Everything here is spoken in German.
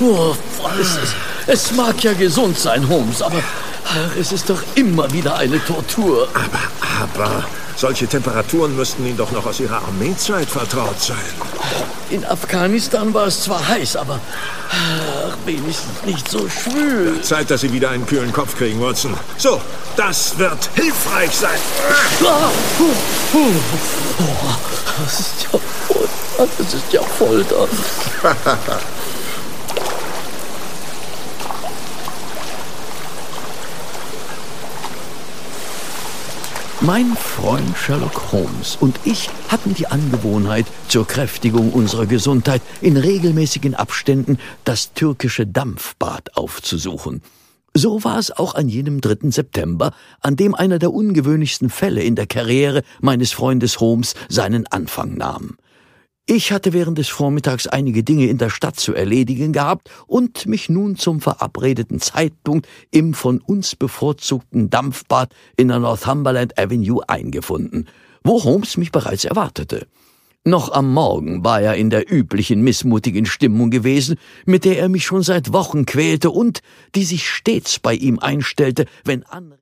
Oh, es mag ja gesund sein, Holmes, aber es ist doch immer wieder eine Tortur. Aber solche Temperaturen müssten Ihnen doch noch aus Ihrer Armeezeit vertraut sein. In Afghanistan war es zwar heiß, aber wenigstens nicht so schwül. Zeit, dass Sie wieder einen kühlen Kopf kriegen, Watson. So, das wird hilfreich sein. Das ist ja Folter. Das ist ja Folter. Mein Freund Sherlock Holmes und ich hatten die Angewohnheit, zur Kräftigung unserer Gesundheit in regelmäßigen Abständen das türkische Dampfbad aufzusuchen. So war es auch an jenem 3. September, an dem einer der ungewöhnlichsten Fälle in der Karriere meines Freundes Holmes seinen Anfang nahm. Ich hatte während des Vormittags einige Dinge in der Stadt zu erledigen gehabt und mich nun zum verabredeten Zeitpunkt im von uns bevorzugten Dampfbad in der Northumberland Avenue eingefunden, wo Holmes mich bereits erwartete. Noch am Morgen war er in der üblichen missmutigen Stimmung gewesen, mit der er mich schon seit Wochen quälte und die sich stets bei ihm einstellte, wenn andere